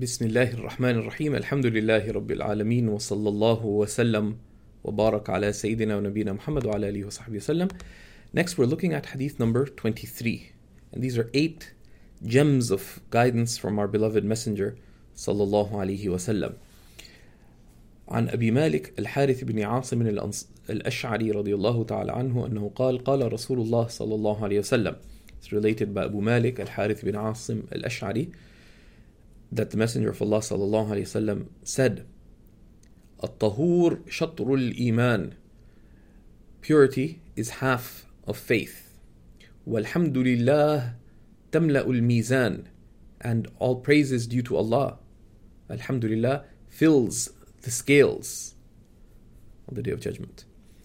بسم الله الرحمن الرحيم الحمد لله رب العالمين وصلى الله وسلم وبارك على سيدنا ونبينا محمد وعلى آله وصحبه وسلم. Next we're looking at hadith number 23, and these are 8 gems of guidance from our beloved messenger صلى الله عليه وسلم. عن أبي مالك الحارث بن عاصم الأشعري رضي الله تعالى عنه أنه قال قال رسول الله صلى الله عليه وسلم. It's related by Abu Malik al-Harith bin Asim al-Ash'ari that the Messenger of Allah صلى الله عليه وسلم said, الطهور شطر الإيمان, purity is half of faith. والحمد لله تملأ الميزان, and all praise is due to Allah. Alhamdulillah fills the scales on the Day of Judgment.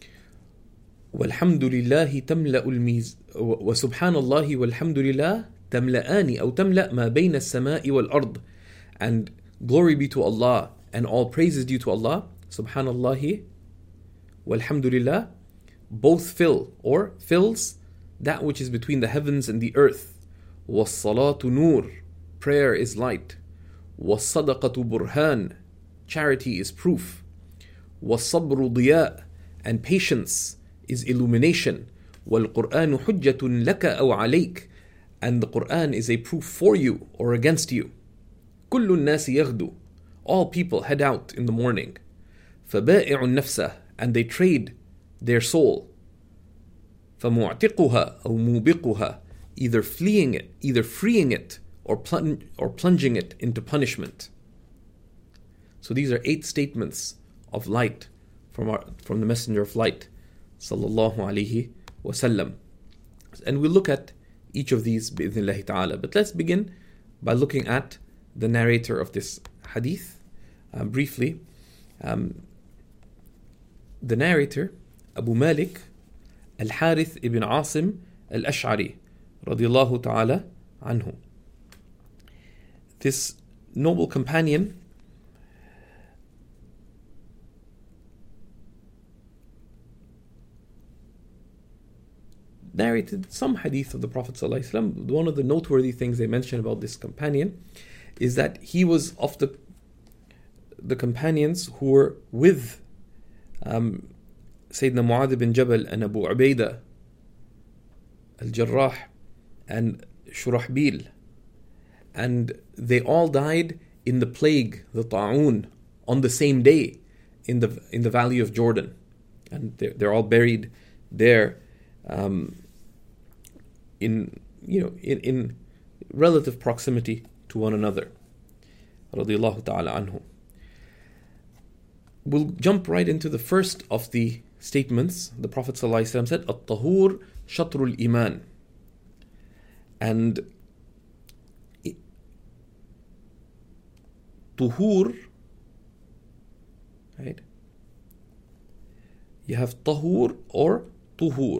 والحمد لله تملأ الميزان وسبحان الله والحمد لله تملأان أو تملأ ما بين السماء والأرض, and glory be to Allah and all praise is due to Allah. Subhanallah walhamdulillah both fill or fills that which is between the heavens and the earth. وَالصَّلَاةُ نُور, prayer is light. وَالصَّدَقَةُ برهان, charity is proof. وَالصَّبْرُ ضِيَاء, and patience is illumination. وَالْقُرْآنُ حُجَّةٌ لَكَ أَوْ عَلَيْكَ, and the Qur'an is a proof for you or against you. كُلُّ النَّاسِ يَغْدُو, all people head out in the morning. فَبَائِعُ النَّفْسَ, and they trade their soul. فَمُعْتِقُهَا أَوْ مُوبِقُهَا, either freeing it or plunging it into punishment. So these are 8 statements of light from the Messenger of Light sallallahu alaihi wasallam, and we'll look at each of these bi'idhnillahi ta'ala. But let's begin by looking at the narrator of this hadith briefly. The narrator, Abu Malik al-Harith ibn Asim al-Ash'ari radiyallahu ta'ala anhu. This noble companion narrated some hadith of the Prophet ﷺ. One of the noteworthy things they mention about this companion is that he was of the companions who were with Sayyidina Mu'adh bin Jabal and Abu Ubaidah al-Jarrah and Shurahbil, and they all died in the plague, the ta'un, on the same day in the valley of Jordan, and they're all buried there in relative proximity to one another. Radiyallahu ta'ala anhu. We'll jump right into the first of the statements. The Prophet ﷺ said, "At-tahur shatrul iman," and tuhur, right? You have tahur or tuhur.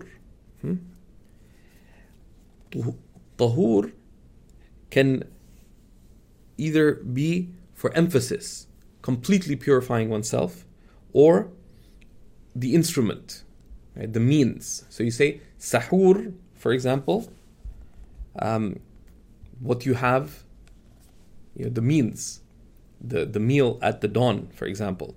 Tahur can either be for emphasis, completely purifying oneself, or the instrument, right, the means. So you say sahur, for example, what you have, the means, the meal at the dawn, for example.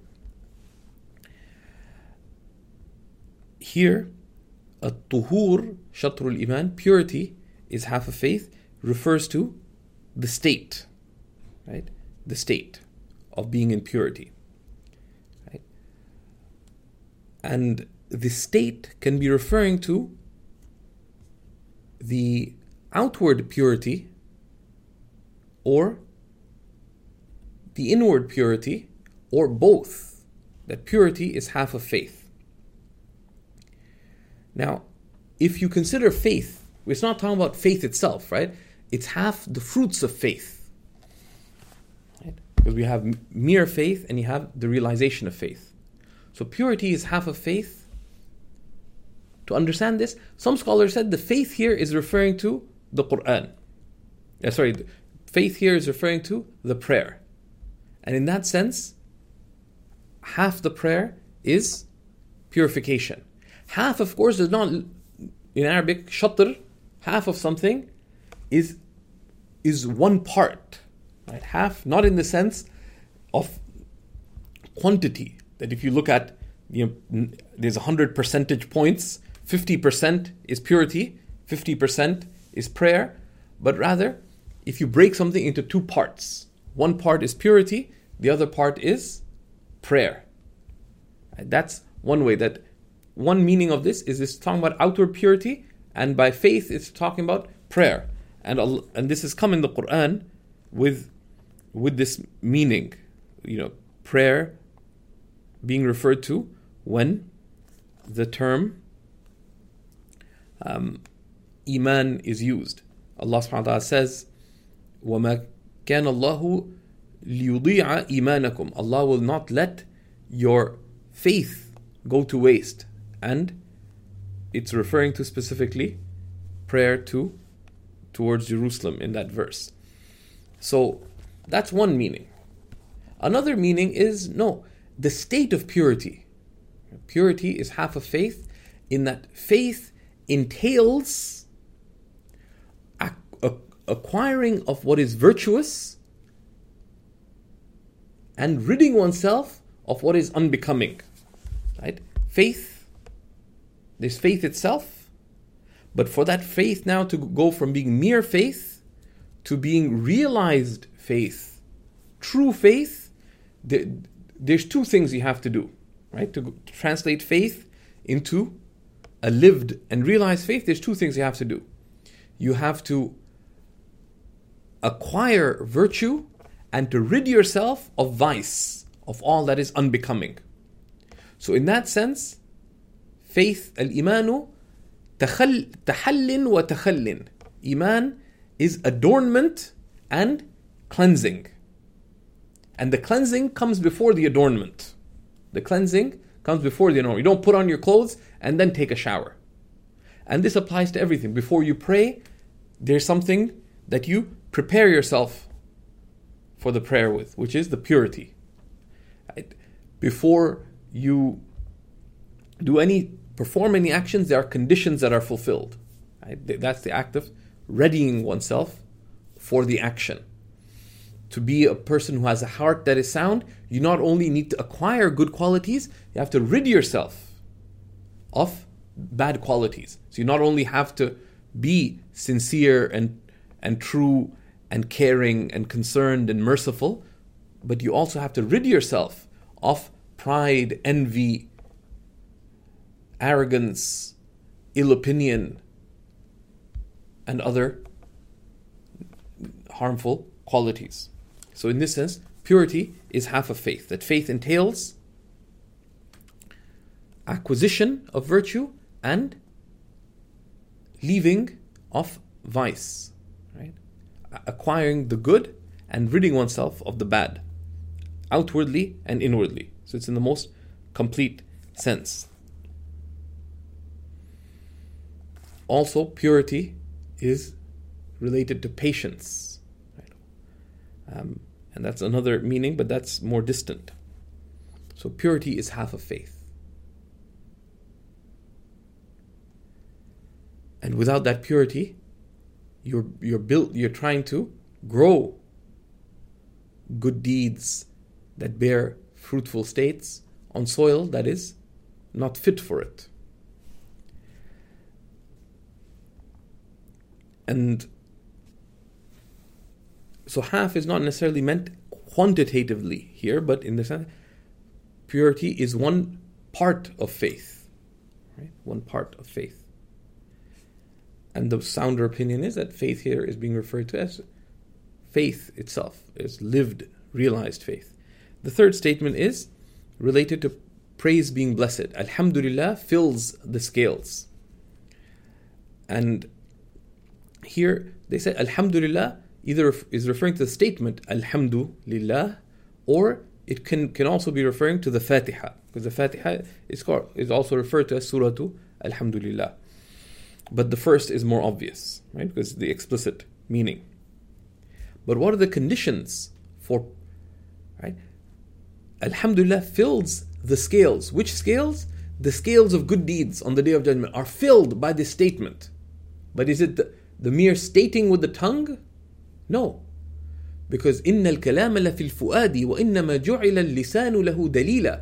Here, at-tuhur shatrul iman, purity is half of faith, refers to the state, right? The state of being in purity, right? And the state can be referring to the outward purity or the inward purity, or both. That purity is half of faith. Now, if you consider faith, it's not talking about faith itself, right? It's half the fruits of faith, right? Because we have mere faith and you have the realization of faith. So purity is half of faith. To understand this, some scholars said the faith here is referring to the Qur'an. Faith here is referring to the prayer. And in that sense, half the prayer is purification. Half, of course, is not, in Arabic, shatr, half of something is one part, Right? Half, not in the sense of quantity, that if you look at, there's 100 percentage points, 50% is purity, 50% is prayer, but rather, if you break something into two parts, one part is purity, the other part is prayer. Right? That's one way, that one meaning of this is it's talking about outward purity, and by faith it's talking about prayer. And this has come in the Quran with this meaning, prayer being referred to when the term Iman is used. Allah subhanahu wa ta'ala says, وَمَا كَانَ اللَّهُ لِيُضِيعَ إِيمَانَكُمْ. Allah will not let your faith go to waste. And it's referring to specifically prayer towards Jerusalem in that verse. So that's one meaning. Another meaning is, no, the state of purity. Purity is half of faith, in that faith entails acquiring of what is virtuous and ridding oneself of what is unbecoming. Right? Faith, there's faith itself, but for that faith now to go from being mere faith to being realized faith, true faith, there's two things you have to do, right? To translate faith into a lived and realized faith, there's two things you have to do. You have to acquire virtue and to rid yourself of vice, of all that is unbecoming. So in that sense, faith, al-imanu, tahallin wa takhallin. Iman is adornment and cleansing. And the cleansing comes before the adornment. The cleansing comes before the adornment. You don't put on your clothes and then take a shower. And this applies to everything. Before you pray, there's something that you prepare yourself for the prayer with, which is the purity. Right? Before you perform any actions, there are conditions that are fulfilled. Right? That's the act of readying oneself for the action. To be a person who has a heart that is sound, you not only need to acquire good qualities, you have to rid yourself of bad qualities. So you not only have to be sincere and true and caring and concerned and merciful, but you also have to rid yourself of pride, envy, arrogance, ill opinion, and other harmful qualities. So in this sense, purity is half of faith. That faith entails acquisition of virtue and leaving of vice. Right? Acquiring the good and ridding oneself of the bad, outwardly and inwardly. So it's in the most complete sense. Also, purity is related to patience. Right? And that's another meaning, but that's more distant. So purity is half of faith. And without that purity, you're trying to grow good deeds that bear fruitful states on soil that is not fit for it. And so half is not necessarily meant quantitatively here, but in the sense, purity is one part of faith. Right? One part of faith. And the sounder opinion is that faith here is being referred to as faith itself, as lived, realized faith. The third statement is related to praise being blessed. Alhamdulillah fills the scales. And here they say Alhamdulillah either is referring to the statement Alhamdulillah, or it can also be referring to the Fatiha, because the Fatiha is also referred to as Surah Alhamdulillah. But the first is more obvious, right? Because the explicit meaning. But what are the conditions for, right? Alhamdulillah fills the scales. Which scales? The scales of good deeds on the Day of Judgment are filled by this statement. But is it the mere stating with the tongue? No. Because إِنَّ الْكَلَامَ لَفِي الْفُؤَادِ وَإِنَّمَا جُعِلَ اللِّسَانُ لَهُ دَلِيلًا.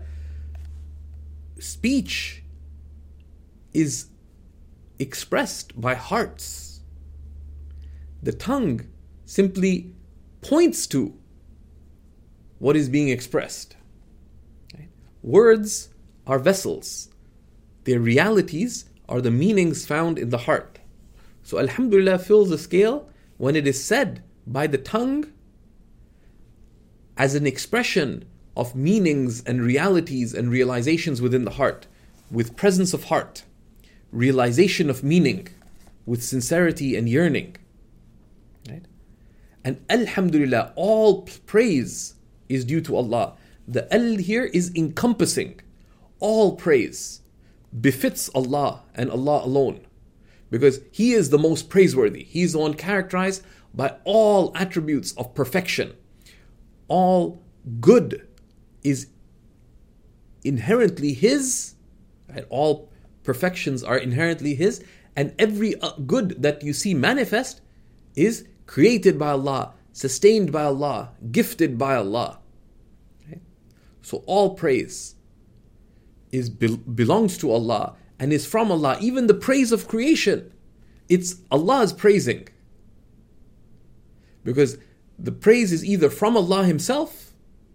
Speech is expressed by hearts. The tongue simply points to what is being expressed. Okay? Words are vessels. Their realities are the meanings found in the heart. So Alhamdulillah fills the scale when it is said by the tongue as an expression of meanings and realities and realizations within the heart, with presence of heart, realization of meaning, with sincerity and yearning. Right? And Alhamdulillah, all praise is due to Allah. The Al here is encompassing. All praise befits Allah and Allah alone, because He is the most praiseworthy. He is the one characterized by all attributes of perfection. All good is inherently His, right? All perfections are inherently His, and every good that you see manifest is created by Allah, sustained by Allah, gifted by Allah. Okay? So all praise belongs to Allah and is from Allah. Even the praise of creation, it's Allah's praising. Because the praise is either from Allah Himself,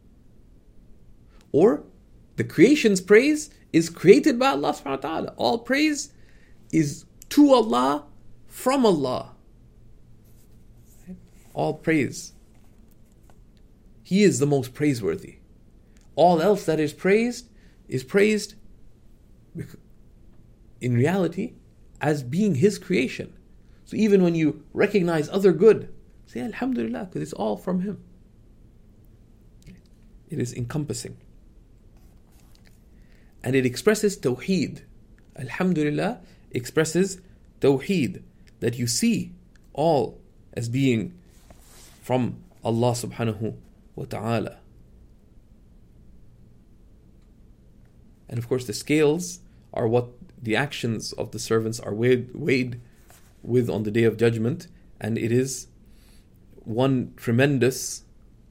or the creation's praise is created by Allah subhanahu wa ta'ala. All praise is to Allah, from Allah. All praise. He is the most praiseworthy. All else that is praised in reality as being His creation. So even when you recognize other good, say Alhamdulillah, because it's all from Him. It is encompassing. And it expresses Tawheed. Alhamdulillah expresses Tawheed, that you see all as being from Allah subhanahu wa ta'ala. And of course the scales are what the actions of the servants are weighed with on the Day of Judgment, and it is one tremendous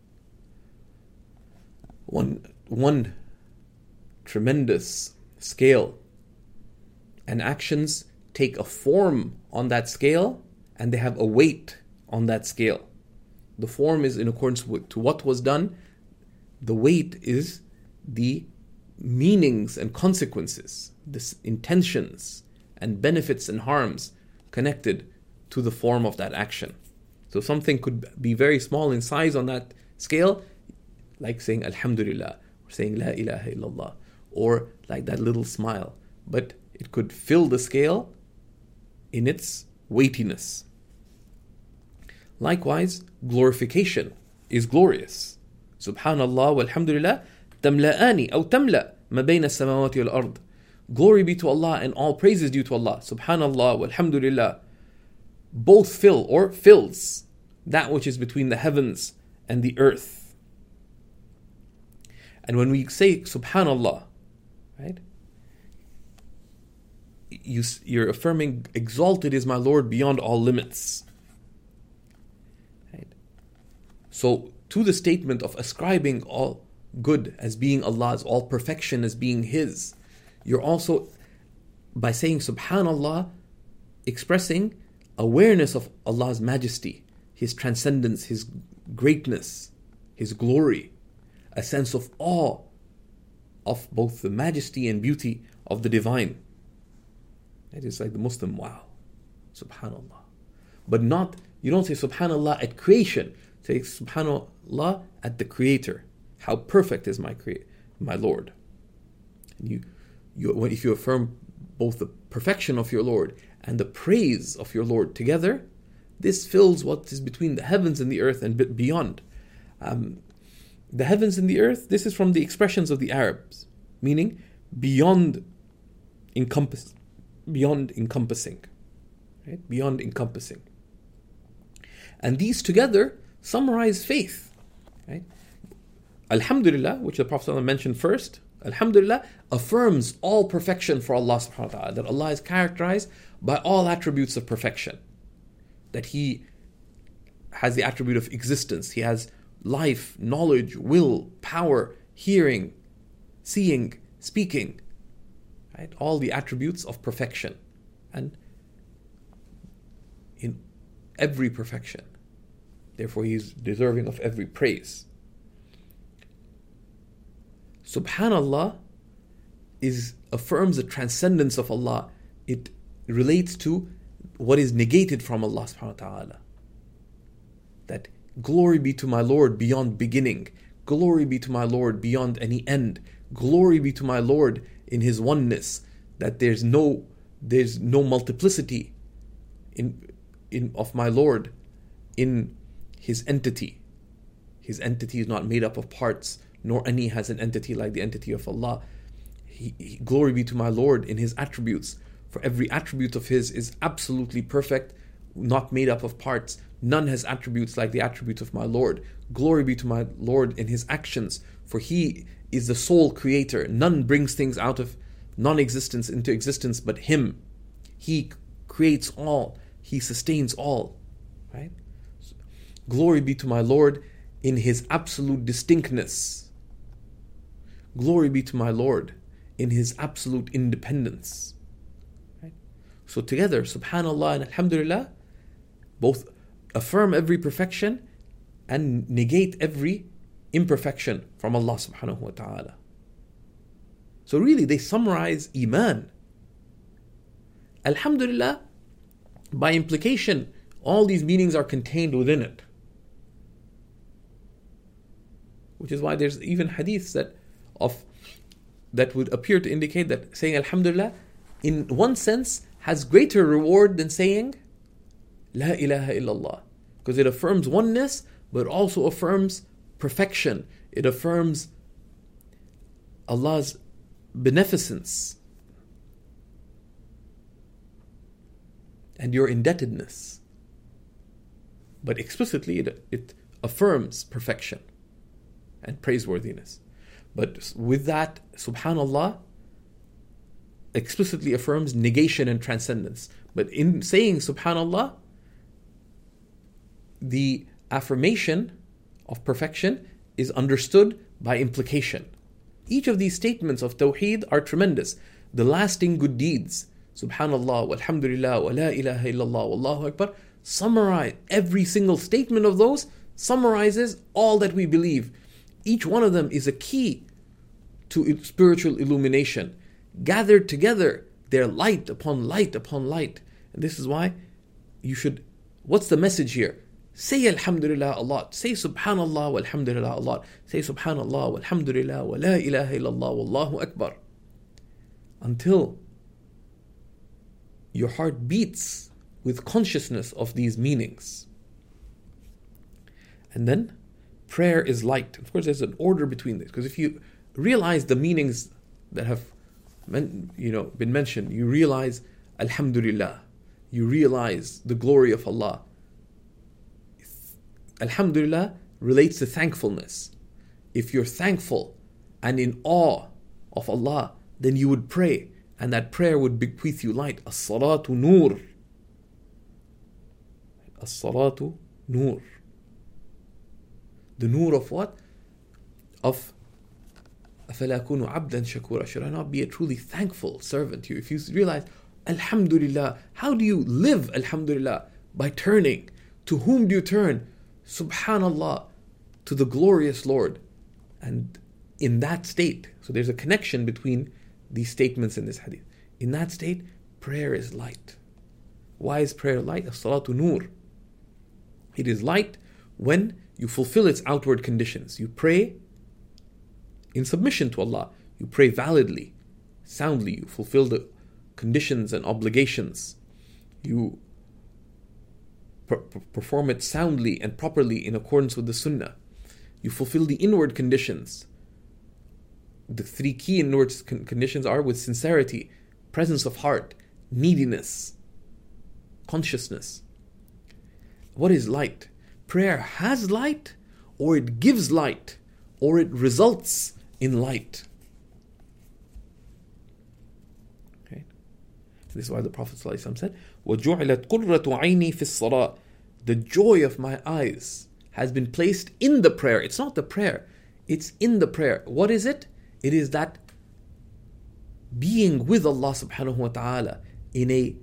scale, and actions take a form on that scale and they have a weight on that scale. The form is in accordance to what was done. The weight is the meanings and consequences, the intentions and benefits and harms connected to the form of that action. So something could be very small in size on that scale, like saying Alhamdulillah, or saying La ilaha illallah, or like that little smile. But it could fill the scale in its weightiness. Likewise, glorification is glorious. Subhanallah walhamdulillah tamla'ani aw tamla' ma bayna as-samawati wal ard. Glory be to Allah and all praise is due to Allah. Subhanallah walhamdulillah both fill or fills that which is between the heavens and the earth. And when we say Subhanallah, right, you're affirming, exalted is my Lord beyond all limits. Right? So to the statement of ascribing all good as being Allah's, all perfection as being His, you're also, by saying Subhanallah, expressing awareness of Allah's majesty, His transcendence, His greatness, His glory, a sense of awe of both the majesty and beauty of the divine. It is like the Muslim, wow, Subhanallah. But not, you don't say Subhanallah at creation, say Subhanallah at the Creator. How perfect is my Lord. And if you affirm both the perfection of your Lord and the praise of your Lord together, this fills what is between the heavens and the earth and beyond. The heavens and the earth, this is from the expressions of the Arabs, meaning beyond encompassing, right? Beyond encompassing. And these together summarize faith, right? Alhamdulillah, which the Prophet ﷺ mentioned first, Alhamdulillah affirms all perfection for Allah subhanahu wa ta'ala, that Allah is characterized by all attributes of perfection, that He has the attribute of existence. He has life, knowledge, will, power, hearing, seeing, speaking. Right? All the attributes of perfection. And in every perfection. Therefore, He is deserving of every praise. Subhanallah affirms the transcendence of Allah. It relates to what is negated from Allah subhanahu wa ta'ala. That glory be to my Lord beyond beginning. Glory be to my Lord beyond any end. Glory be to my Lord in His oneness. That there's no multiplicity of my Lord in His entity. His entity is not made up of parts, nor any has an entity like the entity of Allah. Glory be to my Lord in His attributes. For every attribute of His is absolutely perfect, not made up of parts. None has attributes like the attributes of my Lord. Glory be to my Lord in His actions, for He is the sole creator. None brings things out of non-existence into existence but Him. He creates all. He sustains all. Right? Glory be to my Lord in His absolute distinctness. Glory be to my Lord in His absolute independence. Right? So together, subhanallah and alhamdulillah, both affirm every perfection and negate every imperfection from Allah subhanahu wa ta'ala. So really they summarize Iman. Alhamdulillah, by implication, all these meanings are contained within it. Which is why there's even hadiths that would appear to indicate that saying Alhamdulillah, in one sense, has greater reward than saying La ilaha illallah. Because it affirms oneness, but also affirms perfection. It affirms Allah's beneficence and your indebtedness. But explicitly, it affirms perfection and praiseworthiness. But with that, subhanallah explicitly affirms negation and transcendence. But in saying subhanallah, the affirmation of perfection is understood by implication. Each of these statements of Tawheed are tremendous. The lasting good deeds, subhanallah, walhamdulillah, wa la ilaha illallah, wallahu akbar, summarize every single statement of those, summarizes all that we believe. Each one of them is a key to spiritual illumination. Gathered together, they're light upon light upon light. And this is why what's the message here? Say alhamdulillah a lot. Say subhanallah walhamdulillah a lot. Say subhanallah walhamdulillah wa la ilaha illallah wallahu akbar. Until your heart beats with consciousness of these meanings. And then prayer is light. Of course, there's an order between this. Because if you realize the meanings that have been mentioned, you realize alhamdulillah. You realize the glory of Allah. Alhamdulillah relates to thankfulness. If you're thankful and in awe of Allah, then you would pray, and that prayer would bequeath you light. As-salatu nur. As-salatu nur. The nur of what? Of أَفَلَا أَكُونُ عَبْدًا شَكُورًا. Should I not be a truly thankful servant to you? If you realize, alhamdulillah, how do you live alhamdulillah? By turning. To whom do you turn? Subhanallah, to the glorious Lord. And in that state, so there's a connection between these statements in this hadith. In that state, prayer is light. Why is prayer light? As-salatu nur. It is light when you fulfill its outward conditions. You pray in submission to Allah. You pray validly, soundly. You fulfill the conditions and obligations. You perform it soundly and properly in accordance with the sunnah. You fulfill the inward conditions. The three key inward conditions are with sincerity, presence of heart, neediness, consciousness. What is light? Prayer has light, or it gives light, or it results in light. Okay. This is why the Prophet ﷺ said, وَجُعِلَتْ قُرَّةُ عَيْنِي فِي الصَّلَاةِ. the joy of my eyes has been placed in the prayer. It's not the prayer, it's in the prayer. What is it? It is that being with Allah subhanahu wa ta'ala in a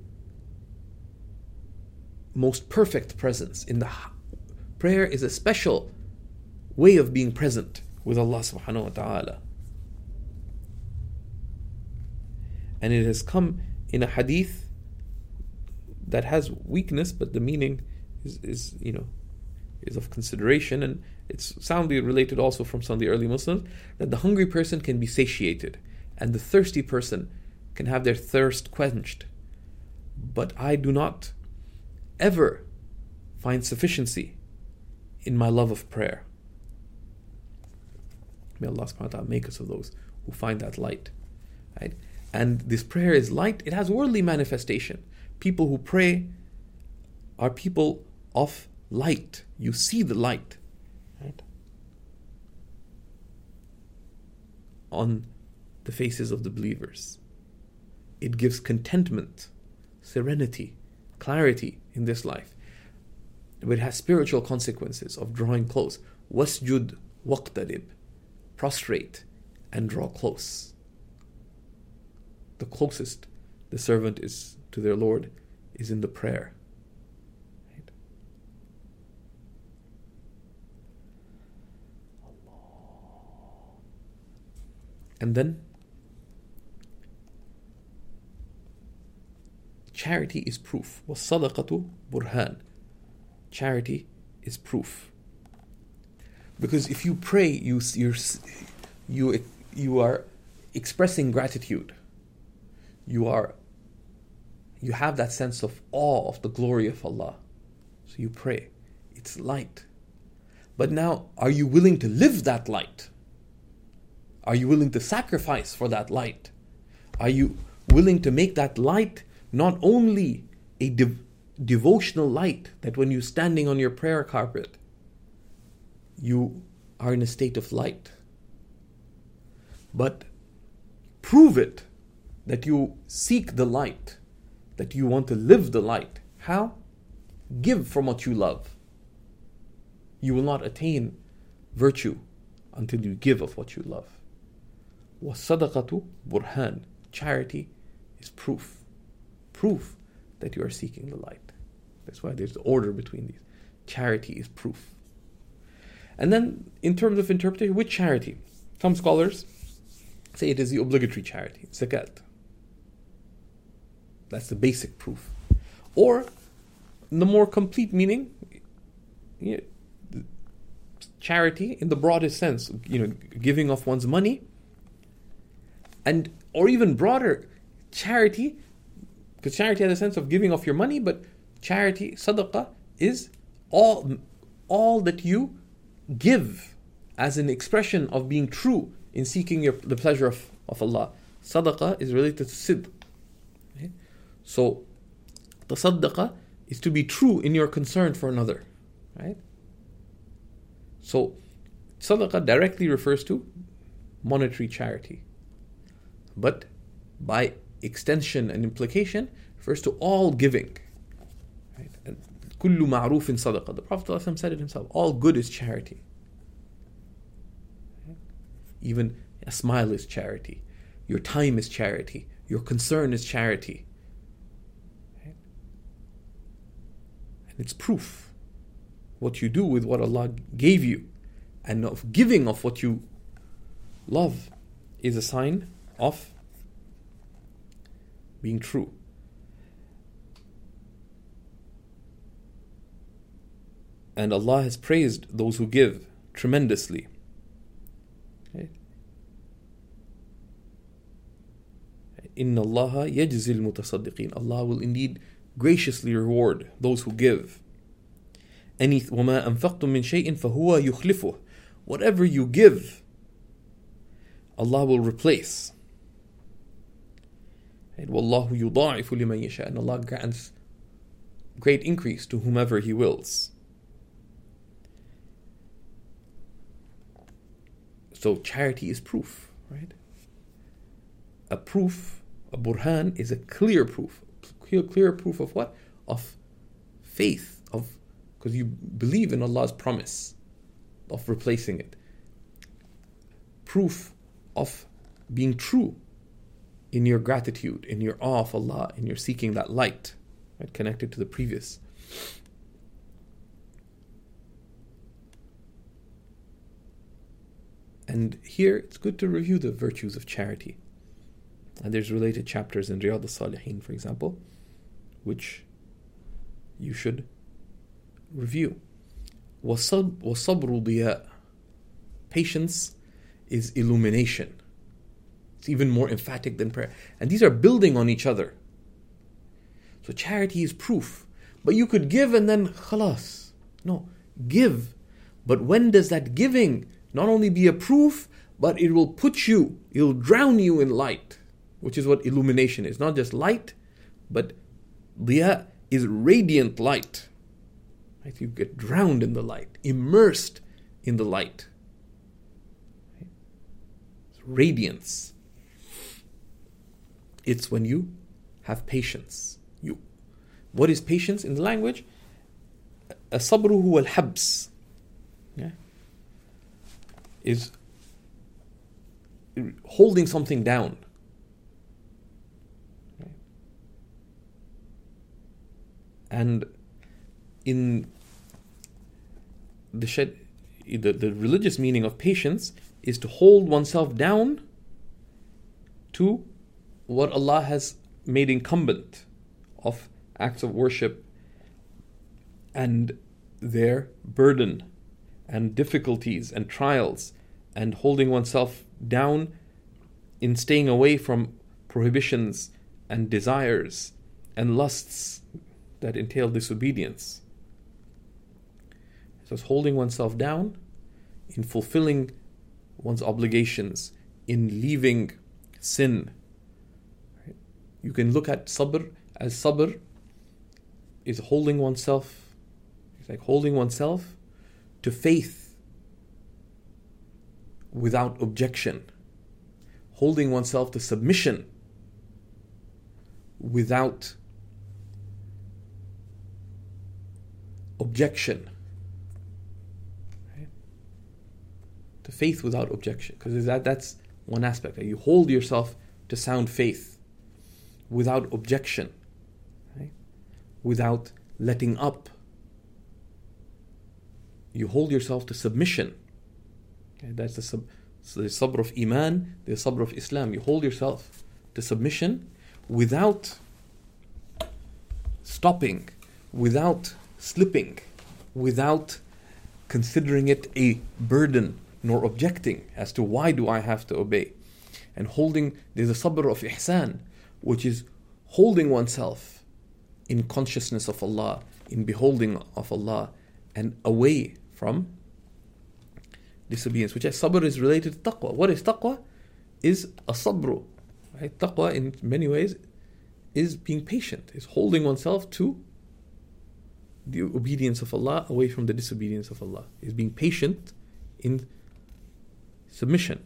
most perfect presence. In the prayer is a special way of being present with Allah subhanahu wa ta'ala. And it has come in a hadith that has weakness, but the meaning is of consideration, and it's soundly related also from some of the early Muslims, that the hungry person can be satiated and the thirsty person can have their thirst quenched. But I do not ever find sufficiency in my love of prayer. May Allah subhanahu wa ta'ala make us of those who find that light. Right? And this prayer is light, it has worldly manifestation. People who pray are people of light. You see the light, right, on the faces of the believers. It gives contentment, serenity, clarity in this life. But it has spiritual consequences of drawing close. Wasjud waqtarib. Prostrate and draw close. The closest the servant is to their Lord is in the prayer. Right? And then charity is proof. وَالصَّدَقَةُ burhan. Charity is proof. Because if you pray, you are expressing gratitude. You have that sense of awe of the glory of Allah. So you pray. It's light. But now, are you willing to live that light? Are you willing to sacrifice for that light? Are you willing to make that light not only a devotional light, that when you're standing on your prayer carpet, you are in a state of light, but prove it that you seek the light, that you want to live the light. How? Give from what you love. You will not attain virtue until you give of what you love. وَالصَّدَقَةُ burhan. Charity is proof. Proof that you are seeking the light. That's why there's the order between these. Charity is proof. And then, in terms of interpretation, which charity? Some scholars say it is the obligatory charity, zakat. That's the basic proof. Or, the more complete meaning, charity in the broadest sense, giving of one's money, and or even broader, charity, because charity has a sense of giving of your money, but charity, sadaqah, is all that you give as an expression of being true in seeking the pleasure of Allah. Sadaqah is related to sidq. Okay? So, the sadaqah is to be true in your concern for another. Right? So, sadaqah directly refers to monetary charity. But by extension and implication, refers to all giving. Right? And kullu ma'rufin sadaqah. The Prophet ﷺ said it himself. All good is charity. Even a smile is charity. Your time is charity. Your concern is charity. Right? And it's proof. What you do with what Allah gave you, and of giving of what you love, is a sign of being true. And Allah has praised those who give tremendously. Okay. Inna Allah yajzil mutasaddiqeen. Allah will indeed graciously reward those who give. وَمَا أَنفَقْتُم مِّن شَيْءٍ فَهُوَ يُخْلِفُهُ. Whatever you give, Allah will replace. وَاللَّهُ يُضَاعِفُ لِمَن يَشَاءُ. And Allah grants great increase to whomever He wills. So charity is proof, right? A proof, a burhan, is a clear proof. Clear proof of what? Of faith, of because you believe in Allah's promise of replacing it. Proof of being true in your gratitude, in your awe of Allah, in your seeking that light, right, connected to the previous. And here it's good to review the virtues of charity. And there's related chapters in Riyadh al-Salihin, for example, which you should review. وَصَبْرُ ضِيَاء. Patience is illumination. It's even more emphatic than prayer. And these are building on each other. So charity is proof. But you could give and then khalas. No, give. But when does that giving not only be a proof, but it will it'll drown you in light, which is what illumination is. Not just light, but diya is radiant light. Right? You get drowned in the light, immersed in the light. Right? Radiance. It's when you have patience. What is patience in the language? As-sabru huwa al-habs. Yeah? Is holding something down. Okay. And in the religious meaning of patience is to hold oneself down to what Allah has made incumbent of acts of worship and their burden and difficulties and trials, and holding oneself down in staying away from prohibitions and desires and lusts that entail disobedience. So it's holding oneself down in fulfilling one's obligations, in leaving sin. Right? You can look at sabr as sabr is holding oneself, it's like holding oneself to faith without objection, holding oneself to submission without objection, right? To faith without objection, because that's one aspect, that you hold yourself to sound faith without objection, right? Without letting up. You hold yourself to submission. Okay, that's the sabr of Iman, the sabr of Islam. You hold yourself to submission without stopping, without slipping, without considering it a burden, nor objecting as to why do I have to obey. And there's a sabr of ihsan, which is holding oneself in consciousness of Allah, in beholding of Allah, and away from disobedience, which as sabr is related to taqwa. What is taqwa? Is a sabru. Right? Taqwa in many ways is being patient, is holding oneself to the obedience of Allah away from the disobedience of Allah, is being patient in submission.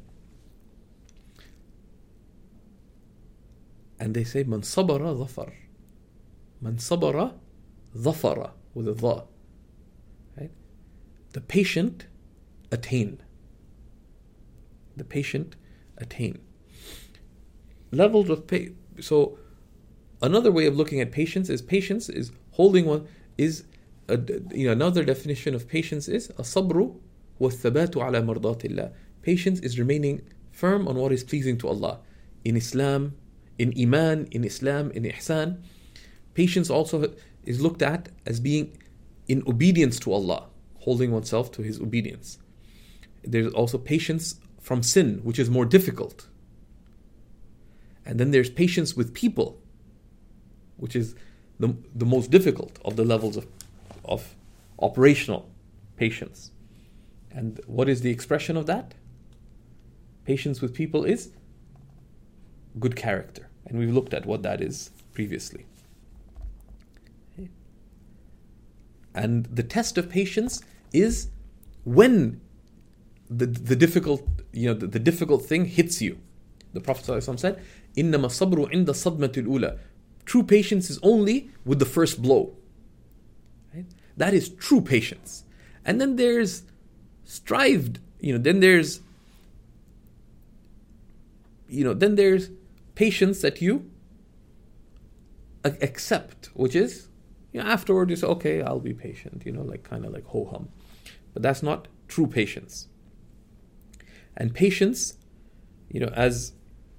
And they say, Man sabara dhafar. Man sabara dhafara, with a dha. Right? The patient attain. The patient attain. Levels of so another way of looking at patience is holding one, another definition of patience is as-sabru wa-thabatu ala mardatillah. Patience is remaining firm on what is pleasing to Allah. In Islam, in Iman, in Islam, in Ihsan, patience also is looked at as being in obedience to Allah, holding oneself to His obedience. There's also patience from sin, which is more difficult. And then there's patience with people, which is the most difficult of the levels of operational patience. And what is the expression of that? Patience with people is good character. And we've looked at what that is previously. And the test of patience is when the difficult thing hits you. The Prophet ﷺ said, إِنَّمَا الصَّبْرُ عِنْدَ الصَّدْمَةِ الْأُولَى. True patience is only with the first blow. Right? That is true patience. And then there's then there's patience that you accept, which is, afterward you say, okay, I'll be patient, kind of like ho-hum. But that's not true patience. And patience, as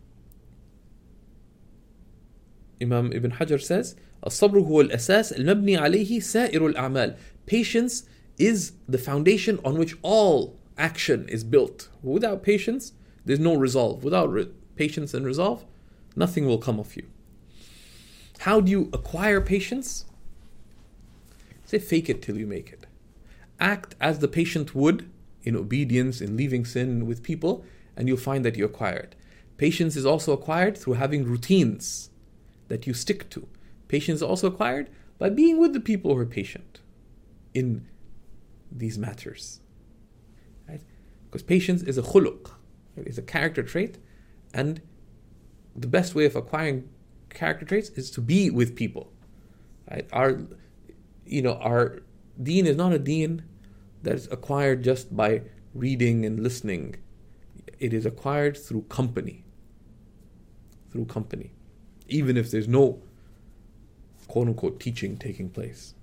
Imam Ibn Hajar says, الصبر هو الأساس المبني عليه سائر الأعمال. Patience is the foundation on which all action is built. Without patience, there's no resolve. Without patience and resolve, nothing will come of you. How do you acquire patience? Say, fake it till you make it. Act as the patient would in obedience, in leaving sin with people, and you'll find that you acquire it. Patience is also acquired through having routines that you stick to. Patience is also acquired by being with the people who are patient in these matters. Right? Because patience is a khuluq, it's a character trait, and the best way of acquiring character traits is to be with people. Right? Our deen is not a deen that is acquired just by reading and listening. It is acquired through company. Through company. Even if there's no quote-unquote teaching taking place.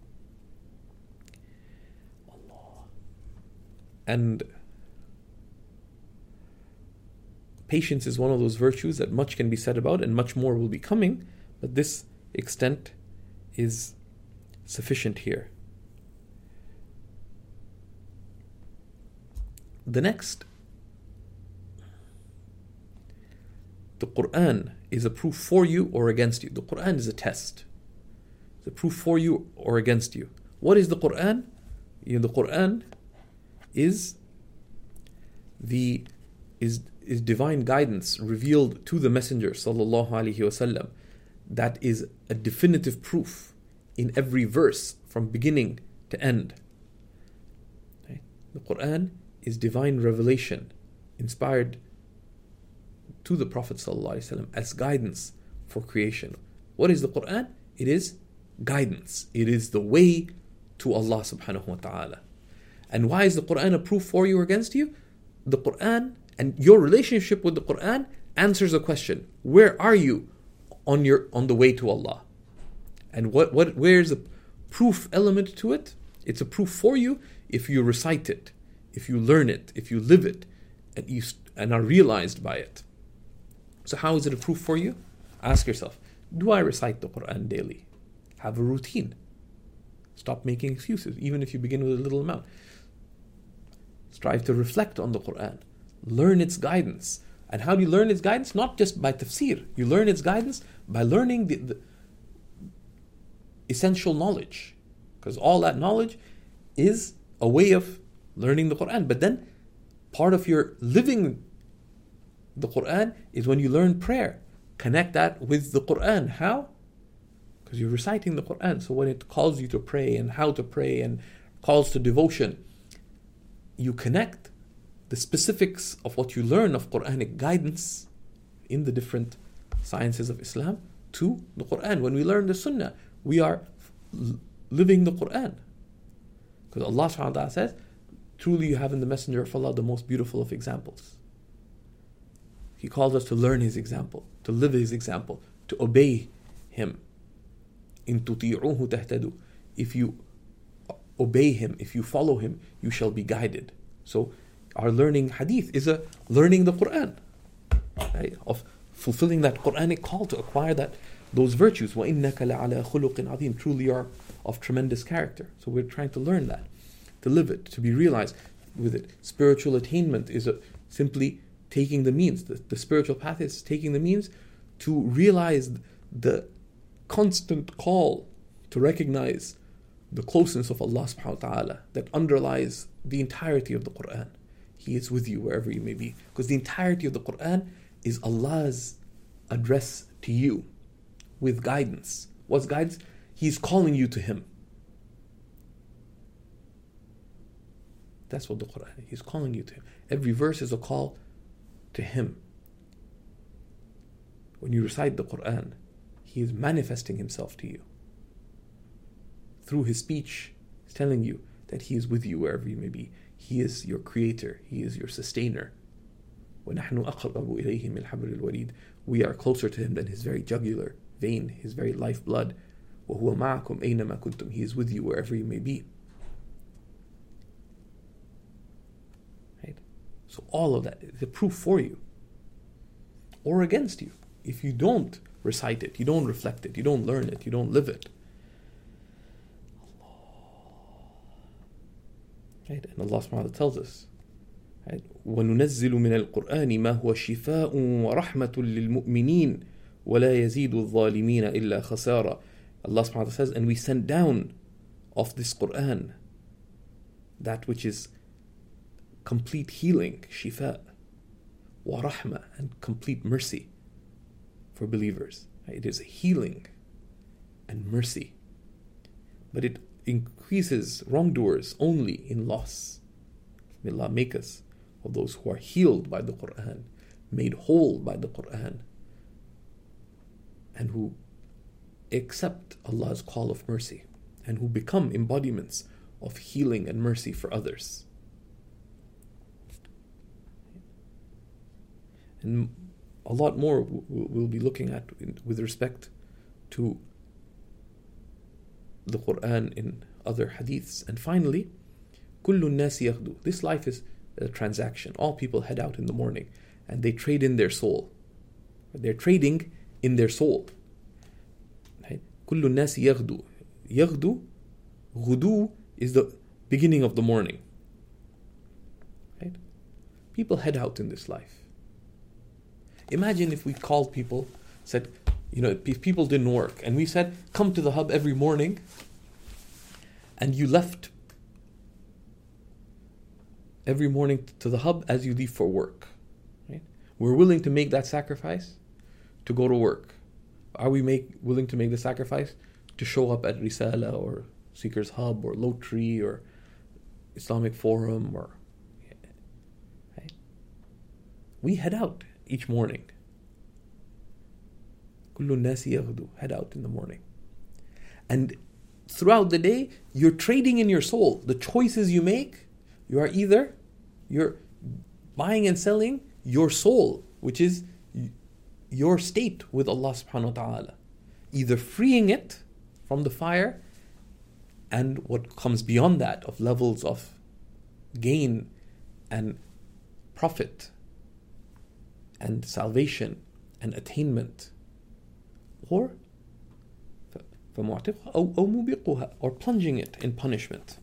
Allah. And patience is one of those virtues that much can be said about and much more will be coming, but this extent is sufficient here. The next, the Quran is a proof for you or against you. The Quran is a test. It's a proof for you or against you. What is the Quran? The Quran is divine guidance revealed to the Messenger sallallahu alaihi wasallam. That is a definitive proof in every verse from beginning to end. Right? The Quran is divine revelation inspired to the Prophet ﷺ as guidance for creation. What is the Quran? It is guidance. It is the way to Allah subhanahu wa ta'ala. And why is the Quran a proof for you or against you? The Quran and your relationship with the Quran answers a question. Where are you on the way to Allah? And where's the proof element to it? It's a proof for you if you recite it, if you learn it, if you live it, and are realized by it. So how is it a proof for you? Ask yourself, do I recite the Quran daily? Have a routine. Stop making excuses, even if you begin with a little amount. Strive to reflect on the Quran. Learn its guidance. And how do you learn its guidance? Not just by tafsir. You learn its guidance by learning the essential knowledge. Because all that knowledge is a way of learning the Quran. But then part of your living the Quran is when you learn prayer. Connect that with the Quran. How? Because you're reciting the Quran. So when it calls you to pray and how to pray and calls to devotion, you connect the specifics of what you learn of Quranic guidance in the different sciences of Islam to the Quran. When we learn the Sunnah, we are living the Quran. Because Allah subhanahu wa ta'ala says, truly you have in the Messenger of Allah the most beautiful of examples. He calls us to learn his example, to live his example, to obey him. إِن تُطِيعُوهُ تَهْتَدُوا. If you obey him, if you follow him, you shall be guided. So our learning hadith is a learning the Quran, right? Of fulfilling that Quranic call to acquire those virtues. وَإِنَّكَ لَعَلَى خُلُقٍ عَظِيمٍ. Truly you are of tremendous character. So we're trying to learn that, to live it, to be realized with it. Spiritual attainment is simply taking the means. The spiritual path is taking the means to realize the constant call to recognize the closeness of Allah subhanahu wa ta'ala that underlies the entirety of the Quran. He is with you wherever you may be. Because the entirety of the Quran is Allah's address to you with guidance. What's guidance? He's calling you to him. That's what the Quran is. He's calling you to him. Every verse is a call to him. When you recite the Quran, he is manifesting himself to you through his speech, He's telling you that He is with you wherever you may be. He is your creator. He is your sustainer. وَنَحْنُ أَقْرَبُ إِلَيْهِ مِنْ حَبْلِ الْوَرِيدِ. We are closer to Him than His very jugular vein, His very lifeblood. وَهُوَ مَعَكُمْ أَيْنَمَا كُنْتُمْ. He is with you wherever you may be. Right? So all of that is a proof for you or against you. If you don't recite it, you don't reflect it, you don't learn it, you don't live it. Right? And Allah subhanahu wa ta'ala tells us, right? وَنُنَزِّلُ مِنَ الْقُرْآنِ مَا هُوَ شِفَاءٌ وَرَحْمَةٌ لِلْمُؤْمِنِينَ وَلَا يَزِيدُ الظَّالِمِينَ إِلَّا خَسَارًا. Allah subhanahu wa ta'ala says, and we send down of this Qur'an that which is complete healing, shifa, wa rahma, and complete mercy for believers. It is healing and mercy, but it increases wrongdoers only in loss. May Allah make us of those who are healed by the Qur'an, made whole by the Qur'an, and who accept Allah's call of mercy, and who become embodiments of healing and mercy for others. And a lot more we'll be looking at with respect to the Qur'an in other hadiths. And finally, كُلُّ النَّاسِ يَغْدُو. This life is a transaction. All people head out in the morning and they trade in their soul. They're trading in their soul. Right? كُلُّ النَّاسِ يَغْدُو. يَغْدُو, غُدُو is the beginning of the morning. Right? People head out in this life. Imagine if we called people, said, if people didn't work, and we said, come to the hub every morning, and you left every morning to the hub as you leave for work. Right? We're willing to make that sacrifice to go to work. Are we willing to make the sacrifice to show up at Risala or Seekers Hub or Lotri or Islamic Forum? Right? We head out each morning. كُلُّ النَّاسِ يَغْدُو. Head out in the morning. And throughout the day, you're trading in your soul. The choices you make, you're buying and selling your soul, which is your state with Allah subhanahu wa ta'ala. Either freeing it from the fire and what comes beyond that of levels of gain and profit and salvation and attainment, or or plunging it in punishment.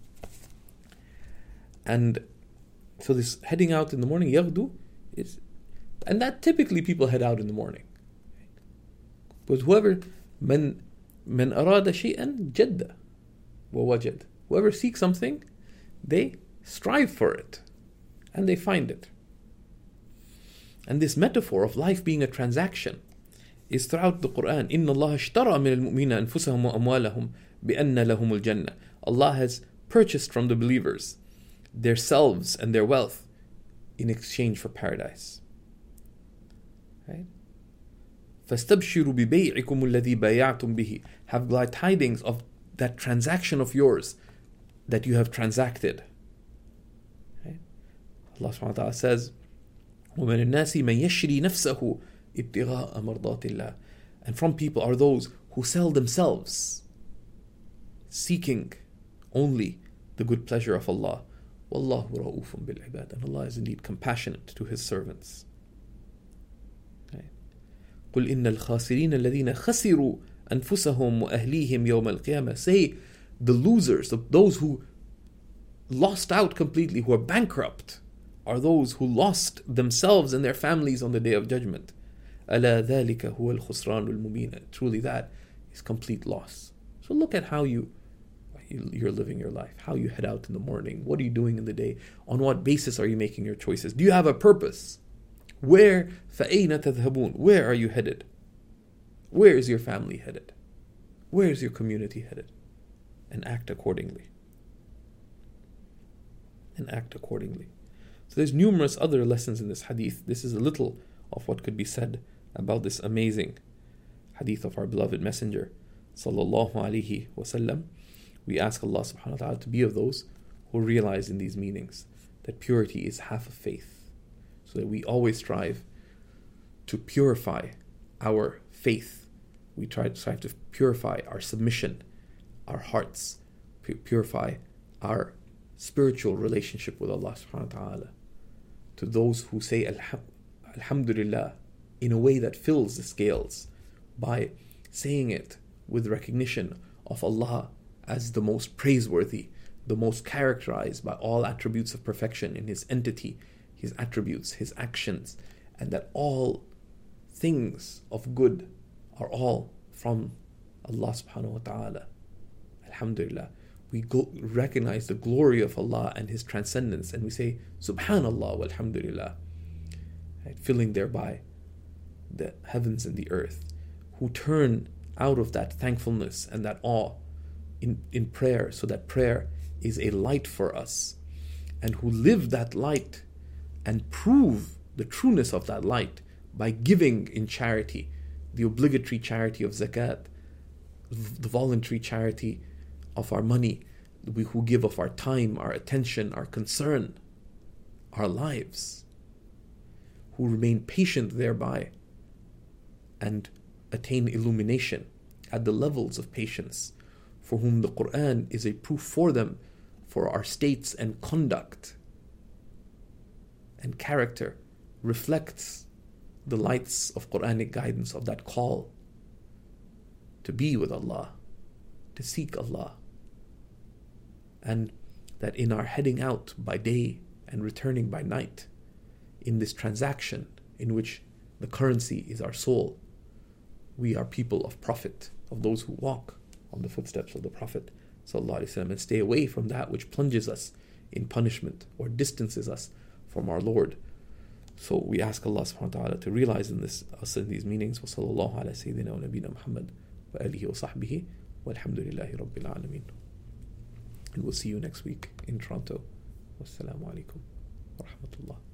And so this heading out in the morning, yaghdu, and that typically people head out in the morning. But whoever من أراد شيئا جد ووجد. Whoever seeks something, they strive for it and they find it. And this metaphor of life being a transaction is throughout the Quran. إِنَّ اللَّهَ اشْتَرَى مِنَ الْمُؤْمِنِينَ أَنفُسَهُمْ وَأَمْوَالَهُمْ بِأَنَّ لَهُمُ الْجَنَّةِ. Allah has purchased from the believers their selves and their wealth in exchange for paradise. Right? فَاسْتَبْشِرُوا بِبَيْعِكُمُ الَّذِي بَيَعْتُمْ بِهِ. Have glad tidings of that transaction of yours that you have transacted. Right? Allah subhanahu wa ta'ala says, وَمِنَ النَّاسِ مَنْ يَشْرِي نَفْسَهُ ابْتِغَاءَ مَرْضَاتِ اللَّهِ. And from people are those who sell themselves, seeking only the good pleasure of Allah. وَاللَّهُ رَؤُوفٌ بِالْعِبَادِ. And Allah is indeed compassionate to His servants. قُلْ إِنَّ الْخَاسِرِينَ الَّذِينَ خَسِرُوا أَنفُسَهُمْ وَأَهْلِيهِمْ يَوْمَ الْقِيَامَةِ. Say, the losers, those who lost out completely, who are bankrupt, are those who lost themselves and their families on the Day of Judgment. أَلَا ذَلِكَ هُوَ الْخُسْرَانُ الْمُبِينَ. Truly that is complete loss. So look at how you're living your life, how you head out in the morning, what are you doing in the day, on what basis are you making your choices? Do you have a purpose? Where فَأَيْنَ تَذْهَبُونَ? Where are you headed? Where is your family headed? Where is your community headed? And act accordingly. And act accordingly. So there's numerous other lessons in this hadith. This is a little of what could be said about this amazing hadith of our beloved Messenger sallallahu alaihi wasallam. We ask Allah subhanahu wa ta'ala to be of those who realize in these meanings that purity is half of faith, so that we always strive to purify our faith. We strive to purify our submission, our hearts, purify our spiritual relationship with Allah subhanahu wa ta'ala. To those who say Alhamdulillah in a way that fills the scales, by saying it with recognition of Allah as the most praiseworthy, the most characterized by all attributes of perfection in His entity, His attributes, His actions, and that all things of good are all from Allah subhanahu wa ta'ala. Alhamdulillah. We recognize the glory of Allah and His transcendence, and we say Subhanallah walhamdulillah, right? Filling thereby the heavens and the earth, who turn out of that thankfulness and that awe in prayer, so that prayer is a light for us, and who live that light and prove the trueness of that light by giving in charity, the obligatory charity of zakat, the voluntary charity of our money, who give of our time, our attention, our concern, our lives, who remain patient thereby and attain illumination at the levels of patience, for whom the Quran is a proof for them for our states and conduct and character, reflects the lights of Quranic guidance of that call to be with Allah, to seek Allah, and that in our heading out by day and returning by night, in this transaction in which the currency is our soul, we are people of Prophet, of those who walk on the footsteps of the Prophet ﷺ, and stay away from that which plunges us in punishment or distances us from our Lord. So we ask Allah subhanahu wa ta'ala to realize us in these meanings. Wa sallallahu ala sayyidina wa nabina Muhammad wa alihi wa sahbihi walhamdulillahi rabbil alameen. And we'll see you next week in Toronto. Wassalamu alaikum wa rahmatullah.